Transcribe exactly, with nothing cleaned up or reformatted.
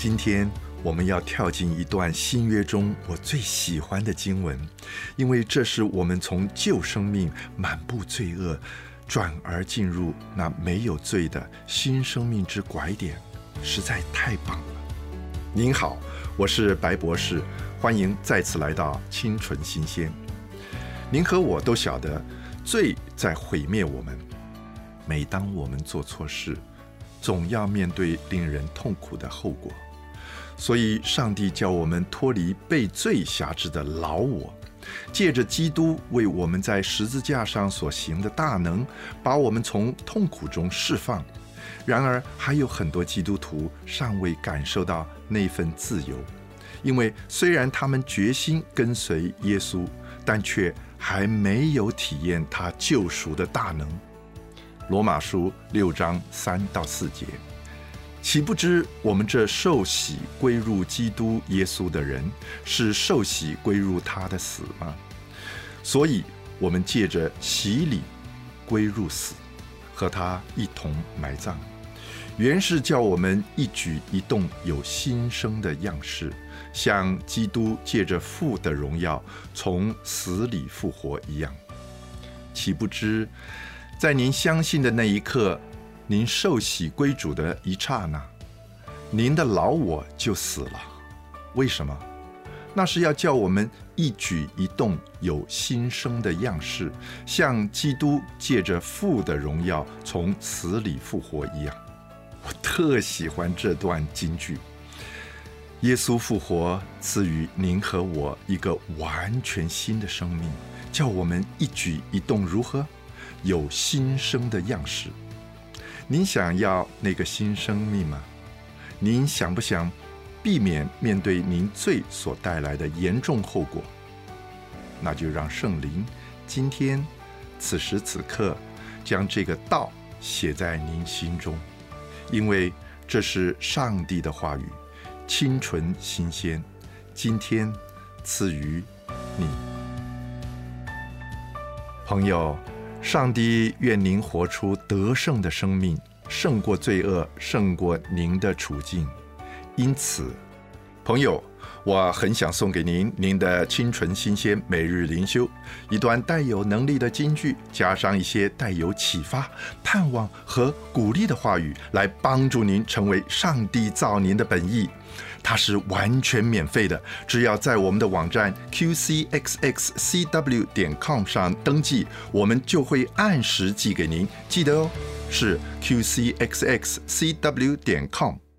今天我们要跳进一段新约中我最喜欢的经文，因为这是我们从旧生命满布罪恶，转而进入那没有罪的新生命之拐点，实在太棒了。您好，我是白博士，欢迎再次来到清纯新鲜。您和我都晓得，罪在毁灭我们。每当我们做错事，总要面对令人痛苦的后果。所以上帝叫我们脱离被罪辖制的老我，借着基督为我们在十字架上所行的大能，把我们从痛苦中释放。然而还有很多基督徒尚未感受到那份自由，因为虽然他们决心跟随耶稣，但却还没有体验他救赎的大能。罗马书六章三到四节，岂不知我们这受洗归入基督耶稣的人，是受洗归入他的死吗？所以我们借着洗礼归入死，和他一同埋葬，原是叫我们一举一动有新生的样式，像基督借着父的荣耀从死里复活一样。岂不知在您相信的那一刻，您受洗归主的一刹那，您的老我就死了。为什么？那是要叫我们一举一动有新生的样式，像基督借着父的荣耀从死里复活一样。我特喜欢这段金句。耶稣复活赐予您和我一个完全新的生命，叫我们一举一动如何？有新生的样式。您想要那个新生命吗？您想不想避免面对您罪所带来的严重后果？那就让圣灵今天此时此刻将这个道写在您心中，因为这是上帝的话语，清纯新鲜，今天赐予你。朋友，上帝愿您活出得胜的生命，胜过罪恶，胜过您的处境。因此，朋友，我很想送给您您的清纯新鲜每日灵修，一段带有能力的金句，加上一些带有启发、盼望和鼓励的话语，来帮助您成为上帝造您的本意。它是完全免费的，只要在我们的网站 q c x x c w 点 com 上登记，我们就会按时寄给您。记得哦，是 q c x x c w 点 com。